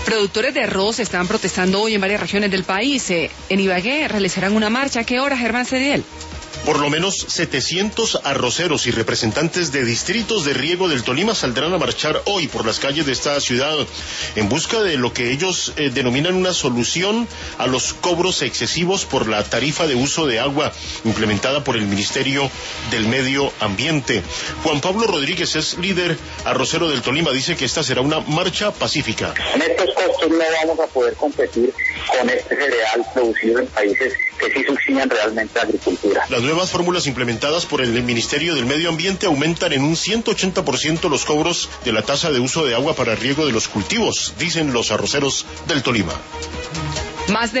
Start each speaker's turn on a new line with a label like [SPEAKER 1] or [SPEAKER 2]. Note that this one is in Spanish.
[SPEAKER 1] Productores de arroz están protestando hoy en varias regiones del país. En Ibagué realizarán una marcha. ¿A qué hora, Germán Cediel?
[SPEAKER 2] Por lo menos 700 arroceros y representantes de distritos de riego del Tolima saldrán a marchar hoy por las calles de esta ciudad en busca de lo que ellos denominan una solución a los cobros excesivos por la tarifa de uso de agua implementada por el Ministerio del Medio Ambiente. Juan Pablo Rodríguez es líder arrocero del Tolima, dice que esta será una marcha pacífica.
[SPEAKER 3] En estos costos no vamos a poder competir con este cereal producido en países que sí subsidian realmente la agricultura.
[SPEAKER 2] Las nuevas fórmulas implementadas por el Ministerio del Medio Ambiente aumentan en un 180% los cobros de la tasa de uso de agua para riego de los cultivos, dicen los arroceros del Tolima.
[SPEAKER 1] Más de